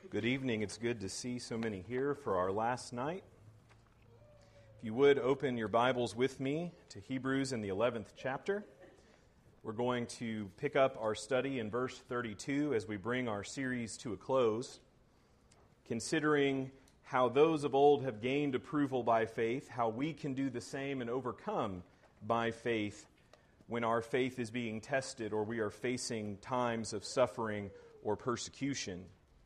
Good evening. It's good to see so many here for our last night. If you would open your Bibles with me to Hebrews in the 11th chapter. We're going to pick up our study in verse 32 as we bring our series to a close, considering how those of old have gained approval by faith, how we can do the same and overcome by faith when our faith is being tested or we are facing times of suffering or persecution.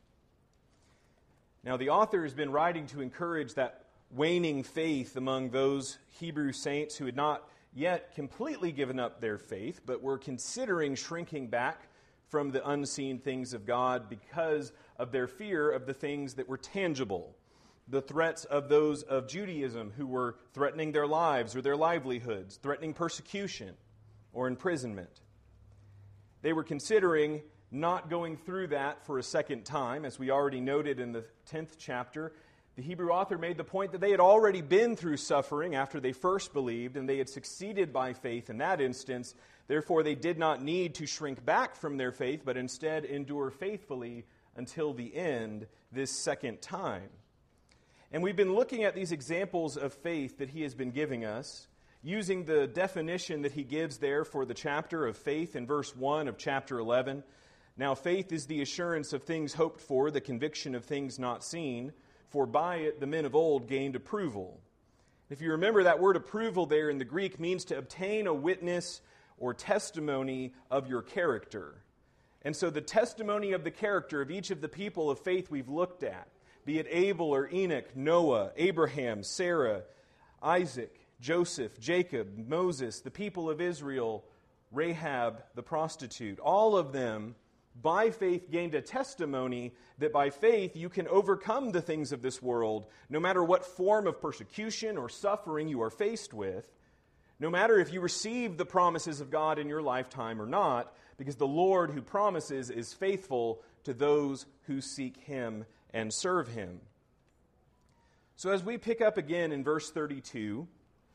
Now, the author has been writing to encourage that waning faith among those Hebrew saints who had not yet completely given up their faith, but were considering shrinking back from the unseen things of God because of their fear of the things that were tangible, the threats of those of Judaism who were threatening their lives or their livelihoods, threatening persecution or imprisonment. They were considering not going through that for a second time. As we already noted in the 10th chapter, the Hebrew author made the point that they had already been through suffering after they first believed, and they had succeeded by faith in that instance. Therefore, they did not need to shrink back from their faith, but instead endure faithfully until the end this second time. And we've been looking at these examples of faith that he has been giving us, using the definition that he gives there for the chapter of faith in verse 1 of chapter 11. Now, faith is the assurance of things hoped for, the conviction of things not seen, for by it the men of old gained approval. If you remember, that word approval there in the Greek means to obtain a witness or testimony of your character. And so the testimony of the character of each of the people of faith we've looked at, be it Abel or Enoch, Noah, Abraham, Sarah, Isaac, Joseph, Jacob, Moses, the people of Israel, Rahab, the prostitute, all of them by faith gained a testimony that by faith you can overcome the things of this world, no matter what form of persecution or suffering you are faced with, no matter if you receive the promises of God in your lifetime or not, because the Lord who promises is faithful to those who seek Him and serve Him. So as we pick up again in verse 32,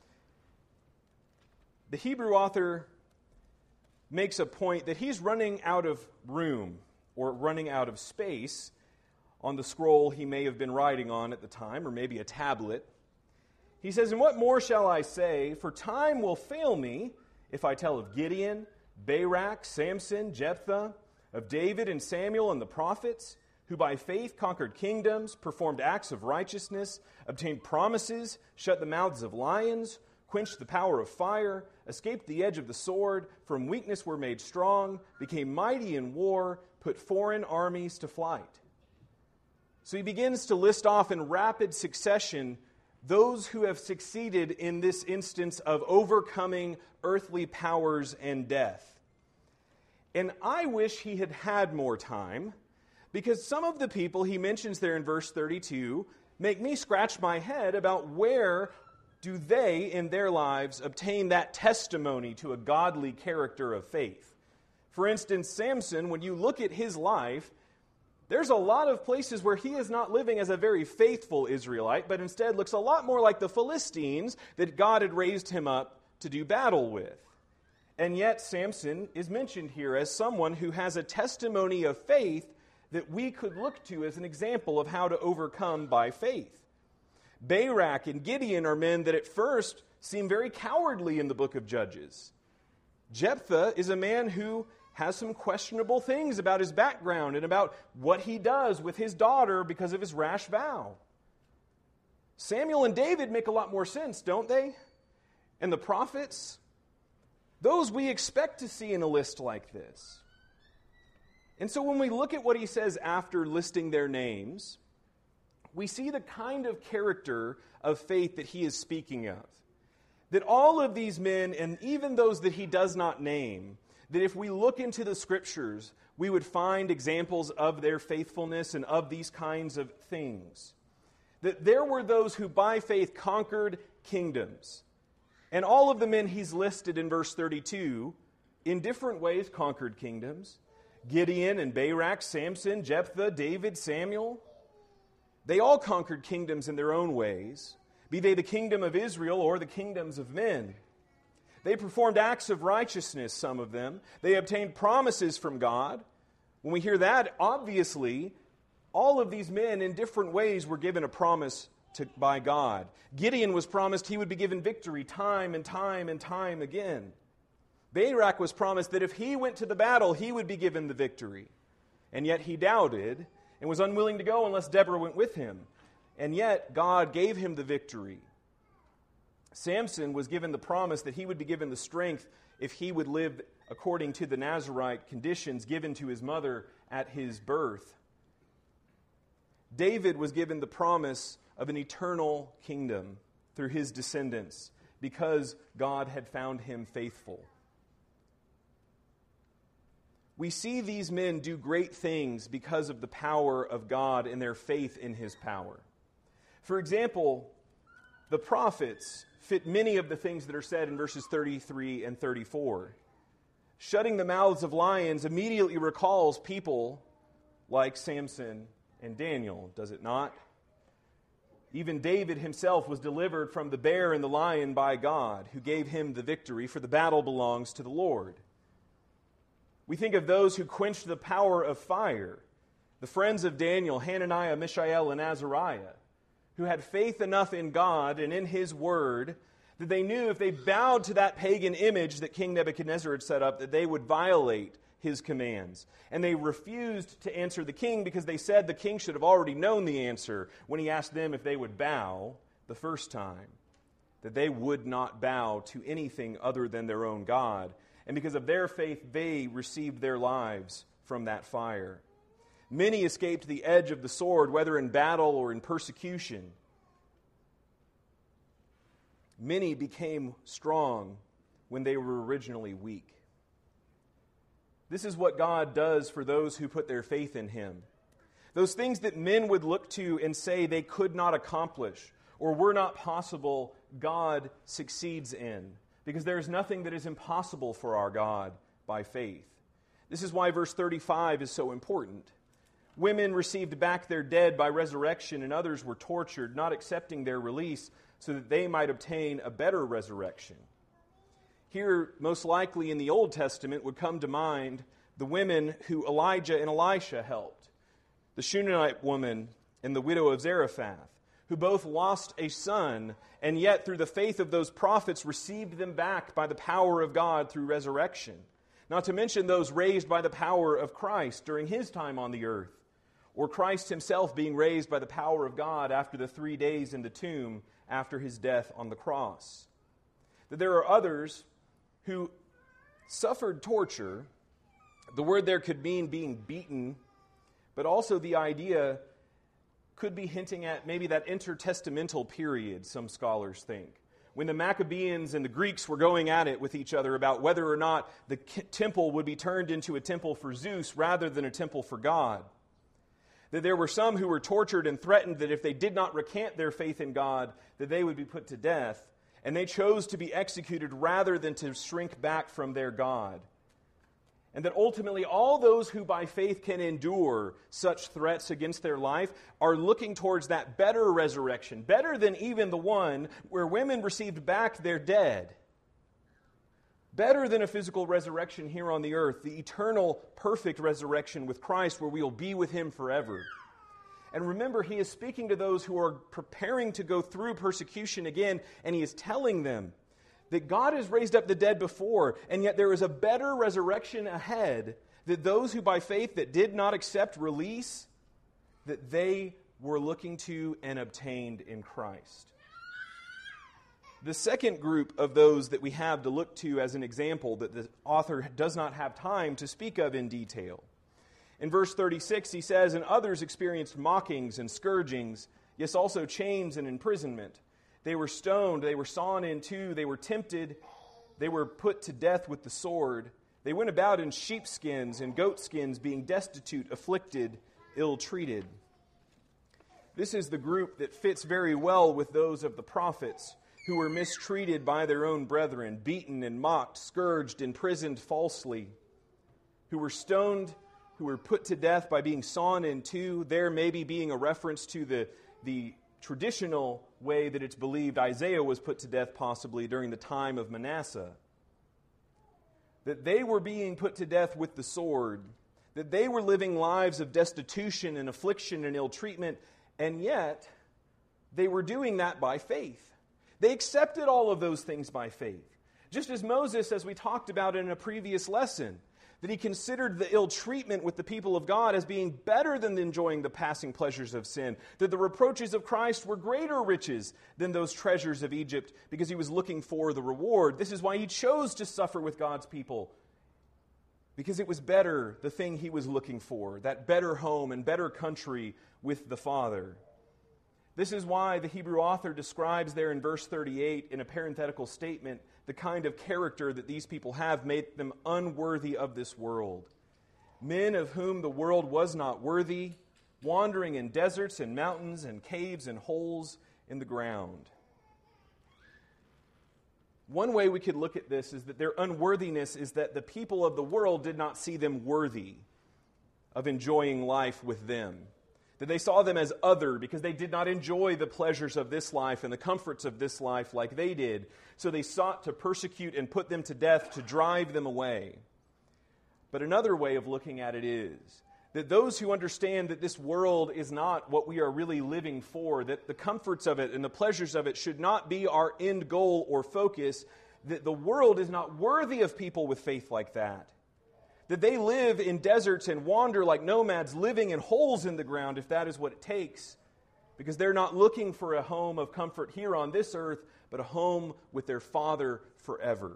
the Hebrew author makes a point that he's running out of room or running out of space on the scroll he may have been writing on at the time, or maybe a tablet. He says, "And what more shall I say? For time will fail me if I tell of Gideon, Barak, Samson, Jephthah, of David and Samuel and the prophets, who by faith conquered kingdoms, performed acts of righteousness, obtained promises, shut the mouths of lions, quenched the power of fire, escaped the edge of the sword, from weakness were made strong, became mighty in war, put foreign armies to flight." So he begins to list off in rapid succession those who have succeeded in this instance of overcoming earthly powers and death. And I wish he had had more time, because some of the people he mentions there in verse 32 make me scratch my head about where do they, in their lives, obtain that testimony to a godly character of faith. For instance, Samson, when you look at his life, there's a lot of places where he is not living as a very faithful Israelite, but instead looks a lot more like the Philistines that God had raised him up to do battle with. And yet Samson is mentioned here as someone who has a testimony of faith that we could look to as an example of how to overcome by faith. Barak and Gideon are men that at first seem very cowardly in the book of Judges. Jephthah is a man who has some questionable things about his background and about what he does with his daughter because of his rash vow. Samuel and David make a lot more sense, don't they? And the prophets, those we expect to see in a list like this. And so when we look at what he says after listing their names, we see the kind of character of faith that he is speaking of. That all of these men, and even those that he does not name, that if we look into the Scriptures, we would find examples of their faithfulness and of these kinds of things. That there were those who by faith conquered kingdoms. And all of the men he's listed in verse 32, in different ways conquered kingdoms. Gideon and Barak, Samson, Jephthah, David, Samuel. They all conquered kingdoms in their own ways, be they the kingdom of Israel or the kingdoms of men. They performed acts of righteousness, some of them. They obtained promises from God. When we hear that, obviously, all of these men in different ways were given a promise by God. Gideon was promised he would be given victory time and time and time again. Barak was promised that if he went to the battle, he would be given the victory. And yet he doubted and was unwilling to go unless Deborah went with him. And yet God gave him the victory. Samson was given the promise that he would be given the strength if he would live according to the Nazirite conditions given to his mother at his birth. David was given the promise of an eternal kingdom through his descendants because God had found him faithful. We see these men do great things because of the power of God and their faith in his power. For example, the prophets fit many of the things that are said in verses 33 and 34. Shutting the mouths of lions immediately recalls people like Samson and Daniel, does it not? Even David himself was delivered from the bear and the lion by God, who gave him the victory, for the battle belongs to the Lord. We think of those who quenched the power of fire, the friends of Daniel, Hananiah, Mishael, and Azariah, who had faith enough in God and in his word that they knew if they bowed to that pagan image that King Nebuchadnezzar had set up, that they would violate his commands. And they refused to answer the king because they said the king should have already known the answer when he asked them if they would bow the first time, that they would not bow to anything other than their own God. And because of their faith, they received their lives from that fire. Many escaped the edge of the sword, whether in battle or in persecution. Many became strong when they were originally weak. This is what God does for those who put their faith in him. Those things that men would look to and say they could not accomplish or were not possible, God succeeds in, because there is nothing that is impossible for our God by faith. This is why verse 35 is so important. Women received back their dead by resurrection, and others were tortured, not accepting their release, so that they might obtain a better resurrection. Here, most likely in the Old Testament, would come to mind the women who Elijah and Elisha helped, the Shunammite woman and the widow of Zarephath, who both lost a son, and yet through the faith of those prophets received them back by the power of God through resurrection. Not to mention those raised by the power of Christ during his time on the earth, or Christ himself being raised by the power of God after the 3 days in the tomb after his death on the cross. That there are others who suffered torture. The word there could mean being beaten, but also the idea could be hinting at maybe that intertestamental period, some scholars think, when the Maccabees and the Greeks were going at it with each other about whether or not the temple would be turned into a temple for Zeus rather than a temple for God. That there were some who were tortured and threatened that if they did not recant their faith in God, that they would be put to death. And they chose to be executed rather than to shrink back from their God. And that ultimately all those who by faith can endure such threats against their life are looking towards that better resurrection, better than even the one where women received back their dead. Better than a physical resurrection here on the earth, the eternal, perfect resurrection with Christ where we will be with him forever. And remember, he is speaking to those who are preparing to go through persecution again, and he is telling them that God has raised up the dead before, and yet there is a better resurrection ahead, that those who by faith that did not accept release, that they were looking to and obtained in Christ. The second group of those that we have to look to as an example that the author does not have time to speak of in detail. In verse 36, he says, "And others experienced mockings and scourgings, yes, also chains and imprisonment. They were stoned, they were sawn in two, they were tempted, they were put to death with the sword. They went about in sheepskins and goatskins, being destitute, afflicted, ill-treated." This is the group that fits very well with those of the prophets, who were mistreated by their own brethren, beaten and mocked, scourged, imprisoned falsely, who were stoned, who were put to death by being sawn in two, there maybe being a reference to the traditional way that it's believed Isaiah was put to death possibly during the time of Manasseh. That they were being put to death with the sword, that they were living lives of destitution and affliction and ill treatment, and yet they were doing that by faith. They accepted all of those things by faith. Just as Moses, as we talked about in a previous lesson, that he considered the ill treatment with the people of God as being better than enjoying the passing pleasures of sin, that the reproaches of Christ were greater riches than those treasures of Egypt because he was looking for the reward. This is why he chose to suffer with God's people, because it was better, the thing he was looking for, that better home and better country with the Father. This is why the Hebrew author describes there in verse 38 in a parenthetical statement the kind of character that these people have made them unworthy of this world. Men of whom the world was not worthy, wandering in deserts and mountains and caves and holes in the ground. One way we could look at this is that their unworthiness is that the people of the world did not see them worthy of enjoying life with them. That they saw them as other because they did not enjoy the pleasures of this life and the comforts of this life like they did. So they sought to persecute and put them to death to drive them away. But another way of looking at it is that those who understand that this world is not what we are really living for, that the comforts of it and the pleasures of it should not be our end goal or focus, that the world is not worthy of people with faith like that. That they live in deserts and wander like nomads, living in holes in the ground, if that is what it takes, because they're not looking for a home of comfort here on this earth, but a home with their Father forever.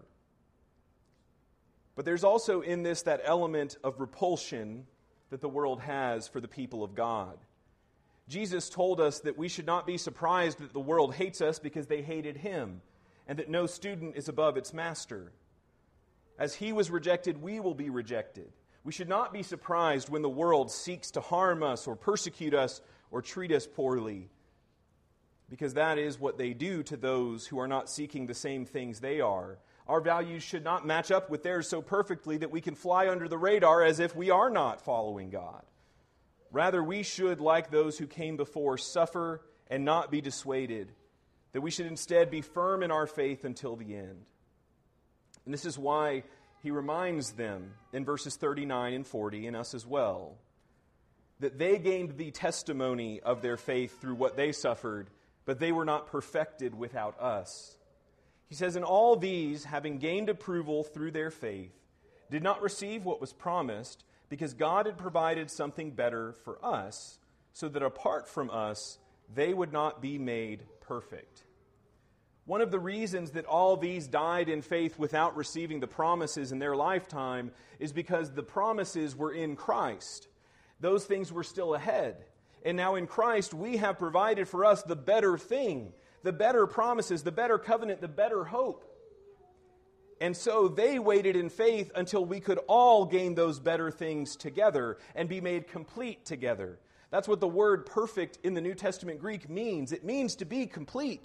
But there's also in this that element of repulsion that the world has for the people of God. Jesus told us that we should not be surprised that the world hates us because they hated him, and that no student is above its master. As he was rejected, we will be rejected. We should not be surprised when the world seeks to harm us or persecute us or treat us poorly, because that is what they do to those who are not seeking the same things they are. Our values should not match up with theirs so perfectly that we can fly under the radar as if we are not following God. Rather, we should, like those who came before, suffer and not be dissuaded, that we should instead be firm in our faith until the end. And this is why he reminds them in verses 39 and 40, and us as well, that they gained the testimony of their faith through what they suffered, but they were not perfected without us. He says, "And all these, having gained approval through their faith, did not receive what was promised, because God had provided something better for us, so that apart from us, they would not be made perfect." One of the reasons that all these died in faith without receiving the promises in their lifetime is because the promises were in Christ. Those things were still ahead. And now in Christ, we have provided for us the better thing, the better promises, the better covenant, the better hope. And so they waited in faith until we could all gain those better things together and be made complete together. That's what the word perfect in the New Testament Greek means. It means to be complete.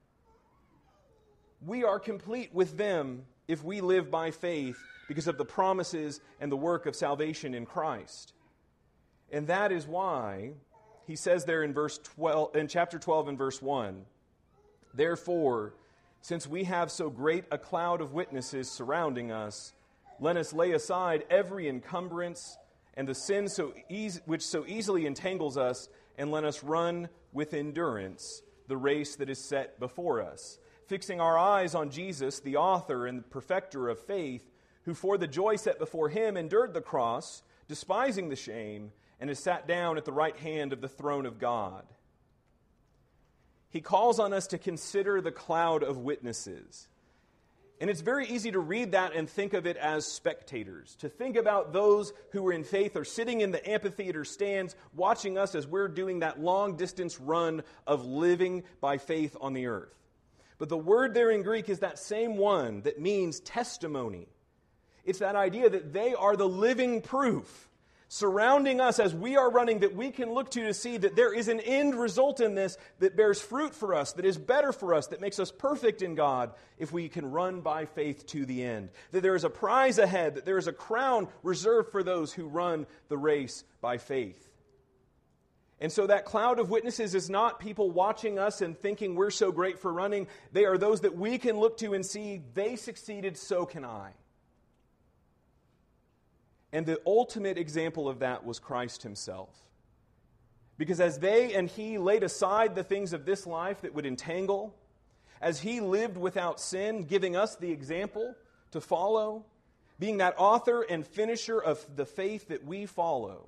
We are complete with them if we live by faith because of the promises and the work of salvation in Christ. And that is why he says there in chapter 12 and verse 1, "Therefore, since we have so great a cloud of witnesses surrounding us, let us lay aside every encumbrance and the sin which so easily entangles us, and let us run with endurance the race that is set before us, fixing our eyes on Jesus, the author and perfecter of faith, who for the joy set before him endured the cross, despising the shame, and is sat down at the right hand of the throne of God." He calls on us to consider the cloud of witnesses. And it's very easy to read that and think of it as spectators, to think about those who are in faith are sitting in the amphitheater stands watching us as we're doing that long-distance run of living by faith on the earth. But the word there in Greek is that same one that means testimony. It's that idea that they are the living proof surrounding us as we are running, that we can look to see that there is an end result in this that bears fruit for us, that is better for us, that makes us perfect in God if we can run by faith to the end. That there is a prize ahead, that there is a crown reserved for those who run the race by faith. And so that cloud of witnesses is not people watching us and thinking we're so great for running. They are those that we can look to and see they succeeded, so can I. And the ultimate example of that was Christ himself. Because as they and he laid aside the things of this life that would entangle, as he lived without sin, giving us the example to follow, being that author and finisher of the faith that we follow,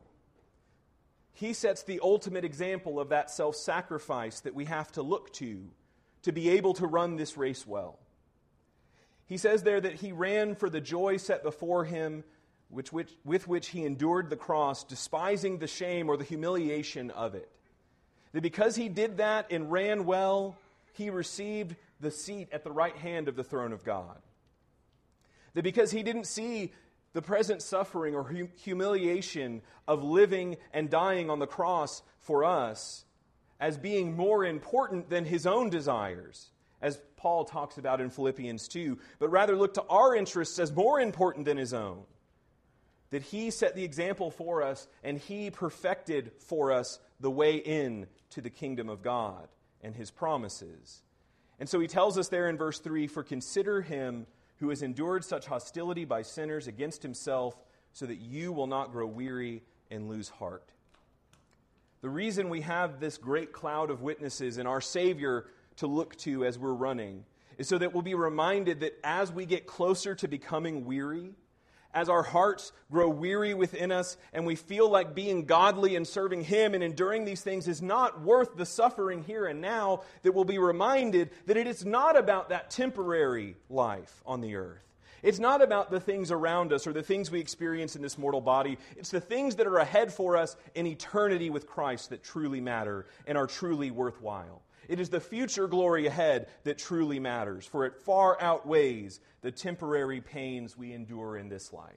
he sets the ultimate example of that self-sacrifice that we have to look to be able to run this race well. He says there that he ran for the joy set before him, with which he endured the cross, despising the shame or the humiliation of it. That because he did that and ran well, he received the seat at the right hand of the throne of God. That because he didn't see the present suffering or humiliation of living and dying on the cross for us as being more important than his own desires, as Paul talks about in Philippians 2, but rather look to our interests as more important than his own. That he set the example for us and he perfected for us the way in to the kingdom of God and his promises. And so he tells us there in verse 3, "For consider him who has endured such hostility by sinners against himself, so that you will not grow weary and lose heart." The reason we have this great cloud of witnesses and our Savior to look to as we're running is so that we'll be reminded that as we get closer to becoming weary, as our hearts grow weary within us and we feel like being godly and serving him and enduring these things is not worth the suffering here and now, that we'll be reminded that it is not about that temporary life on the earth. It's not about the things around us or the things we experience in this mortal body. It's the things that are ahead for us in eternity with Christ that truly matter and are truly worthwhile. It is the future glory ahead that truly matters, for it far outweighs the temporary pains we endure in this life.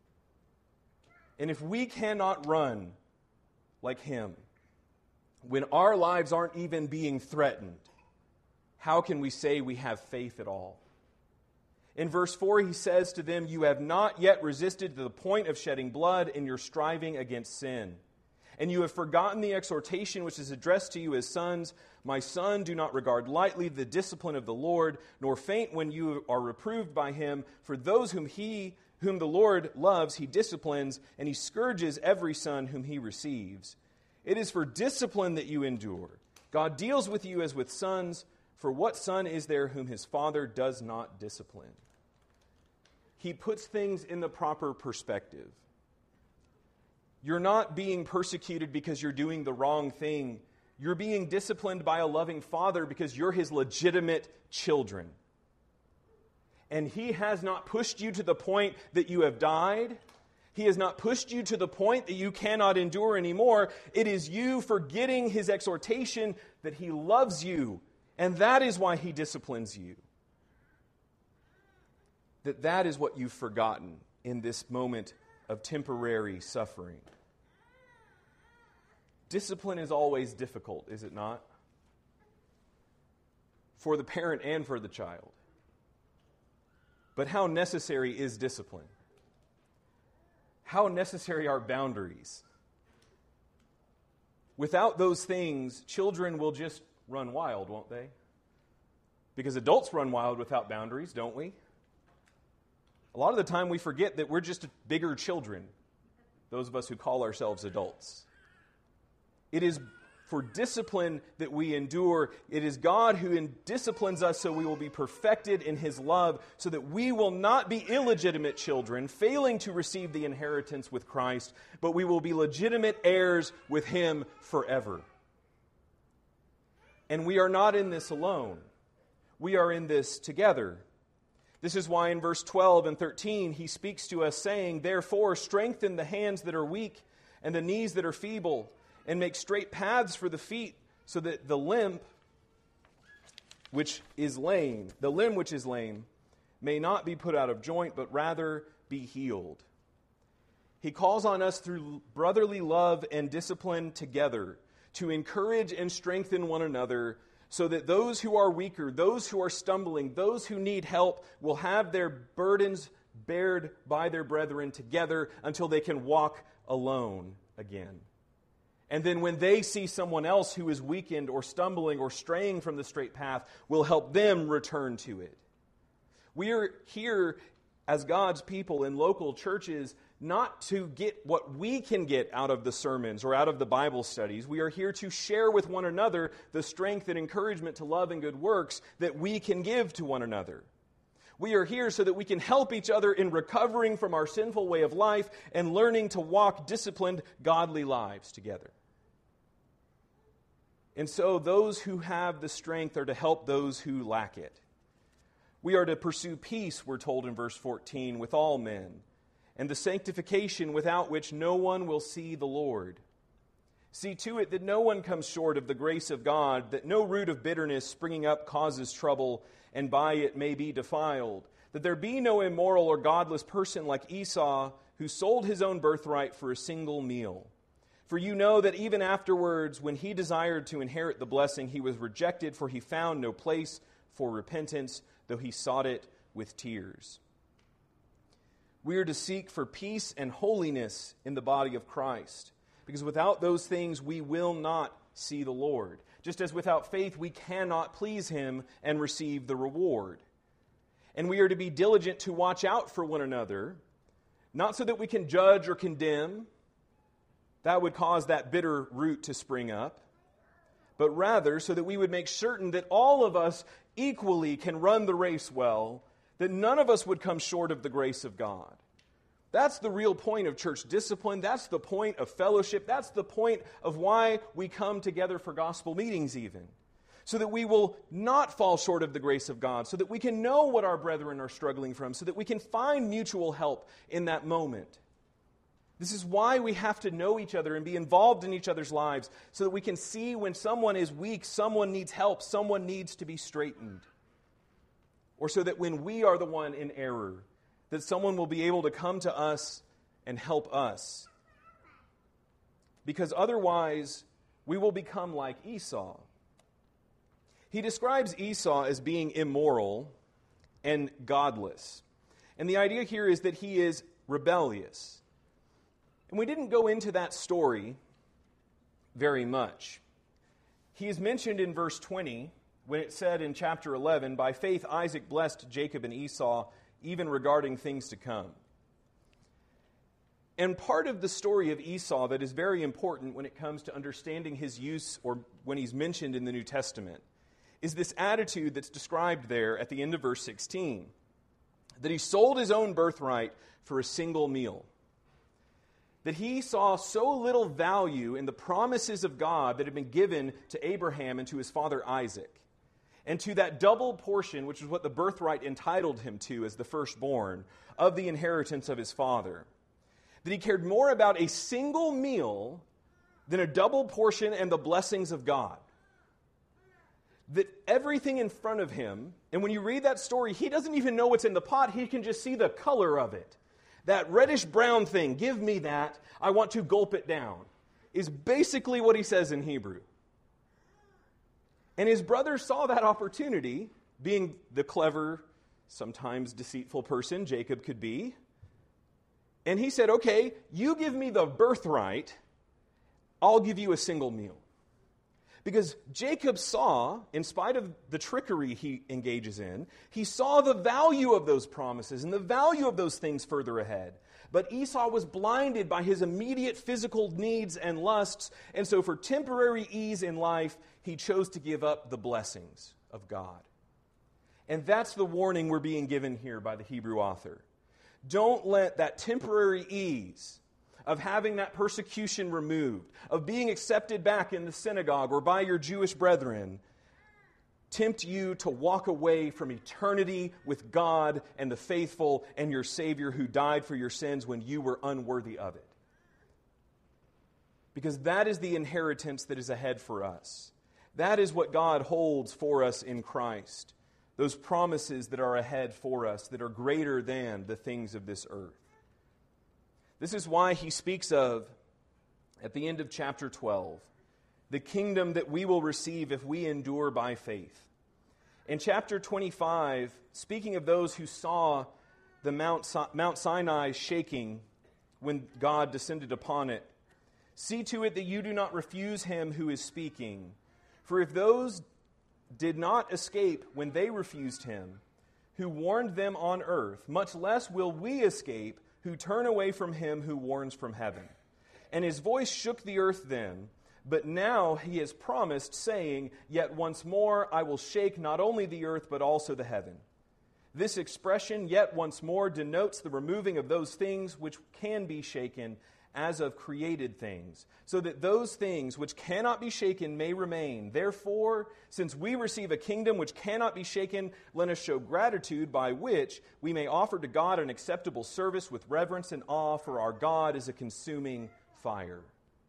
And if we cannot run like him, when our lives aren't even being threatened, how can we say we have faith at all? In verse 4, he says to them, "You have not yet resisted to the point of shedding blood in your striving against sin. And you have forgotten the exhortation which is addressed to you as sons. My son, do not regard lightly the discipline of the Lord, nor faint when you are reproved by him. For those whom the Lord loves, he disciplines, and he scourges every son whom he receives. It is for discipline that you endure. God deals with you as with sons. For what son is there whom his father does not discipline?" He puts things in the proper perspective. You're not being persecuted because you're doing the wrong thing. You're being disciplined by a loving father because you're his legitimate children. And he has not pushed you to the point that you have died. He has not pushed you to the point that you cannot endure anymore. It is you forgetting his exhortation that he loves you. And that is why he disciplines you. That is what you've forgotten in this moment of temporary suffering. Discipline is always difficult, is it not? For the parent and for the child. But how necessary is discipline? How necessary are boundaries? Without those things, children will just run wild, won't they? Because adults run wild without boundaries, don't we? A lot of the time we forget that we're just bigger children, those of us who call ourselves adults. It is for discipline that we endure. It is God who disciplines us so we will be perfected in his love, so that we will not be illegitimate children, failing to receive the inheritance with Christ, but we will be legitimate heirs with him forever. And we are not in this alone. We are in this together. This is why in verse 12 and 13 he speaks to us saying, "Therefore strengthen the hands that are weak and the knees that are feeble, and make straight paths for the feet, so that the limb which is lame, may not be put out of joint, but rather be healed." He calls on us through brotherly love and discipline together to encourage and strengthen one another, so that those who are weaker, those who are stumbling, those who need help will have their burdens bared by their brethren together until they can walk alone again. And then when they see someone else who is weakened or stumbling or straying from the straight path, will help them return to it. We are here as God's people in local churches not to get what we can get out of the sermons or out of the Bible studies. We are here to share with one another the strength and encouragement to love and good works that we can give to one another. We are here so that we can help each other in recovering from our sinful way of life and learning to walk disciplined, godly lives together. And so those who have the strength are to help those who lack it. We are to pursue peace, we're told in verse 14, with all men, and the sanctification without which no one will see the Lord. See to it that no one comes short of the grace of God, that no root of bitterness springing up causes trouble, and by it may be defiled, that there be no immoral or godless person like Esau, who sold his own birthright for a single meal. For you know that even afterwards, when he desired to inherit the blessing, he was rejected, for he found no place for repentance, though he sought it with tears. We are to seek for peace and holiness in the body of Christ, because without those things we will not see the Lord. Just as without faith we cannot please Him and receive the reward. And we are to be diligent to watch out for one another, not so that we can judge or condemn. That would cause that bitter root to spring up. But rather so that we would make certain that all of us equally can run the race well, that none of us would come short of the grace of God. That's the real point of church discipline. That's the point of fellowship. That's the point of why we come together for gospel meetings even. So that we will not fall short of the grace of God, so that we can know what our brethren are struggling from, so that we can find mutual help in that moment. This is why we have to know each other and be involved in each other's lives, so that we can see when someone is weak, someone needs help, someone needs to be straightened. Or so that when we are the one in error, that someone will be able to come to us and help us. Because otherwise, we will become like Esau. He describes Esau as being immoral and godless. And the idea here is that he is rebellious. And we didn't go into that story very much. He is mentioned in verse 20 when it said in chapter 11, "By faith Isaac blessed Jacob and Esau, even regarding things to come." And part of the story of Esau that is very important when it comes to understanding his use or when he's mentioned in the New Testament is this attitude that's described there at the end of verse 16, that he sold his own birthright for a single meal. That he saw so little value in the promises of God that had been given to Abraham and to his father Isaac, and to that double portion, which is what the birthright entitled him to as the firstborn, of the inheritance of his father, that he cared more about a single meal than a double portion and the blessings of God. That everything in front of him, and when you read that story, he doesn't even know what's in the pot, he can just see the color of it. That reddish-brown thing, give me that, I want to gulp it down, is basically what he says in Hebrew. And his brother saw that opportunity, being the clever, sometimes deceitful person Jacob could be. And he said, okay, you give me the birthright, I'll give you a single meal. Because Jacob saw, in spite of the trickery he engages in, he saw the value of those promises and the value of those things further ahead. But Esau was blinded by his immediate physical needs and lusts, and so for temporary ease in life, he chose to give up the blessings of God. And that's the warning we're being given here by the Hebrew author. Don't let that temporary ease of having that persecution removed, of being accepted back in the synagogue or by your Jewish brethren, tempt you to walk away from eternity with God and the faithful and your Savior who died for your sins when you were unworthy of it. Because that is the inheritance that is ahead for us. That is what God holds for us in Christ. Those promises that are ahead for us that are greater than the things of this earth. This is why he speaks of, at the end of chapter 12, the kingdom that we will receive if we endure by faith. In chapter 25, speaking of those who saw the Mount Sinai shaking when God descended upon it, see to it that you do not refuse him who is speaking. For if those did not escape when they refused him, who warned them on earth, much less will we escape who turn away from him who warns from heaven. And his voice shook the earth then, but now he has promised, saying, Yet once more I will shake not only the earth, but also the heaven. This expression, yet once more, denotes the removing of those things which can be shaken, as of created things, so that those things which cannot be shaken may remain. Therefore, since we receive a kingdom which cannot be shaken, let us show gratitude by which we may offer to God an acceptable service with reverence and awe, for our God is a consuming fire.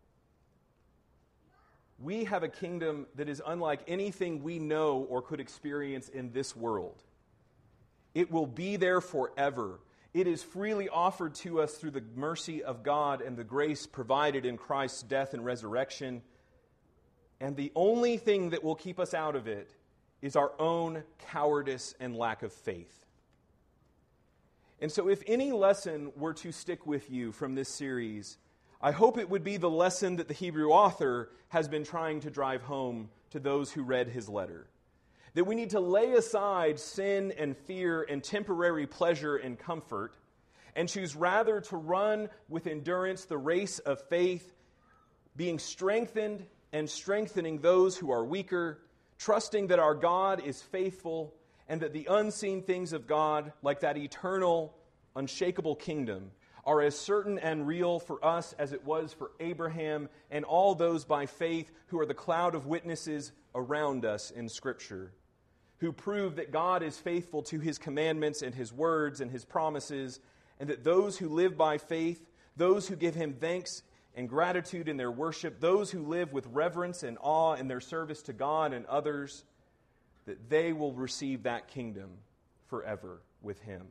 We have a kingdom that is unlike anything we know or could experience in this world. It will be there forever. It is freely offered to us through the mercy of God and the grace provided in Christ's death and resurrection. And the only thing that will keep us out of it is our own cowardice and lack of faith. And so if any lesson were to stick with you from this series, I hope it would be the lesson that the Hebrew author has been trying to drive home to those who read his letter. That we need to lay aside sin and fear and temporary pleasure and comfort and choose rather to run with endurance the race of faith, being strengthened and strengthening those who are weaker, trusting that our God is faithful and that the unseen things of God, like that eternal, unshakable kingdom, are as certain and real for us as it was for Abraham and all those by faith who are the cloud of witnesses around us in Scripture, who prove that God is faithful to His commandments and His words and His promises, and that those who live by faith, those who give Him thanks and gratitude in their worship, those who live with reverence and awe in their service to God and others, that they will receive that kingdom forever with Him.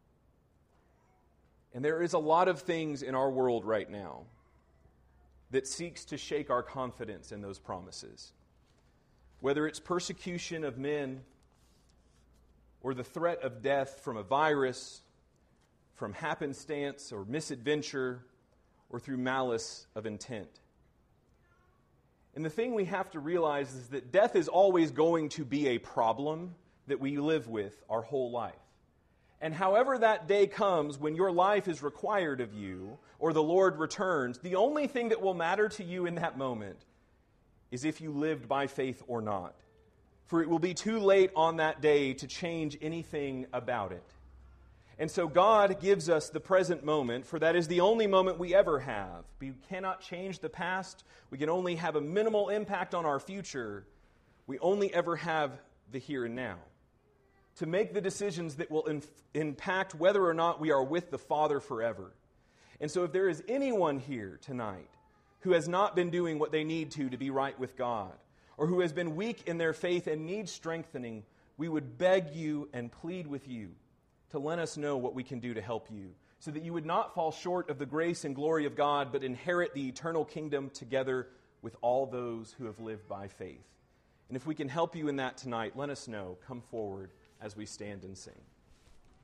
And there is a lot of things in our world right now that seeks to shake our confidence in those promises. Whether it's persecution of men, or the threat of death from a virus, from happenstance or misadventure, or through malice of intent. And the thing we have to realize is that death is always going to be a problem that we live with our whole life. And however that day comes when your life is required of you, or the Lord returns, the only thing that will matter to you in that moment is if you lived by faith or not. For it will be too late on that day to change anything about it. And so God gives us the present moment, for that is the only moment we ever have. We cannot change the past. We can only have a minimal impact on our future. We only ever have the here and now to make the decisions that will impact whether or not we are with the Father forever. And so if there is anyone here tonight who has not been doing what they need to be right with God, or who has been weak in their faith and needs strengthening, we would beg you and plead with you to let us know what we can do to help you, so that you would not fall short of the grace and glory of God, but inherit the eternal kingdom together with all those who have lived by faith. And if we can help you in that tonight, let us know. Come forward as we stand and sing.